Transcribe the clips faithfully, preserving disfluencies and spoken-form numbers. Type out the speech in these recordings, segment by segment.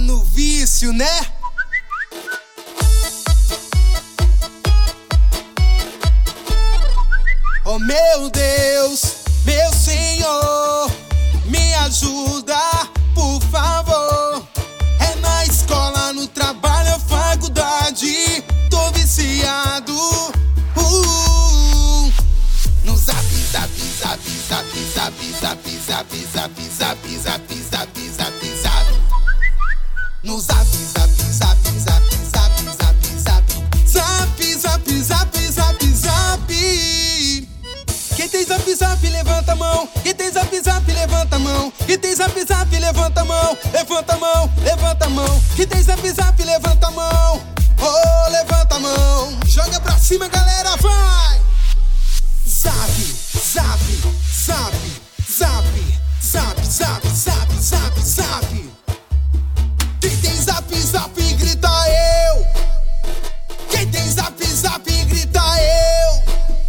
no vício, né? Oh meu Deus, meu Senhor, me ajuda, por favor. É na escola, no trabalho, faculdade, tô viciado. Uh, no zap, zap, zap, zap, zap, zap, zap, zap, zap, zap, zap, zap, zap. No zap, zap, zap, zap, zap, zap, zap, zap, zap, zap, zap, zap. Quem tem zap, zap, levanta a mão. Quem tem zap, zap, levanta a mão. Quem tem zap, zap, levanta a mão. Levanta a mão, levanta a mão. Quem tem zap, zap, levanta a mão. Oh, levanta a mão. Joga pra cima, galera, vai. Zap, zap, zap, zap, zap, zap, zap, zap, zap. Quem tem zap, zap, grita eu. Quem tem zap, zap, grita eu.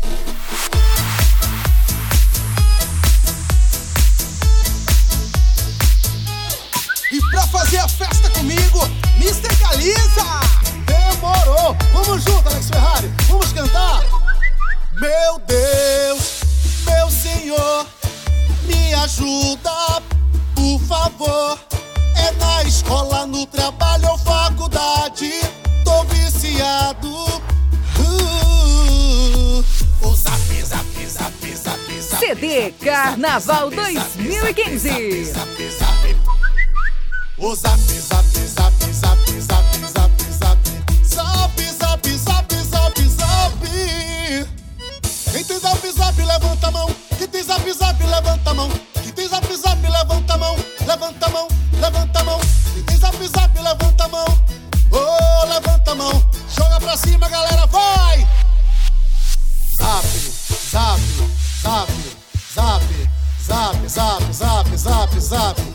E pra fazer a festa comigo, mister Galiza. Demorou! Vamos junto, Alex Ferrari! Vamos cantar! Meu Deus, meu Senhor, me ajuda, por favor. É na escola, no trabalho ou faculdade, tô viciado. Uh, o zap, zap, zap, zap, zap. C D Carnaval dois mil e quinze. Zap, zap, o zap, zap, zap, zap, zap, zap, zap. Zap, zap, zap, zap, zap. Quem tem zap, zap, levanta a mão. Quem tem zap, zap, levanta a mão. Quem tem zap, zap, levanta a mão. Levanta a mão, levanta a mão. Quem tem zap, zap, levanta a mão. Oh, levanta a mão. Joga pra cima, galera, vai! Zap, zap, zap, zap, zap, zap, zap, zap, zap.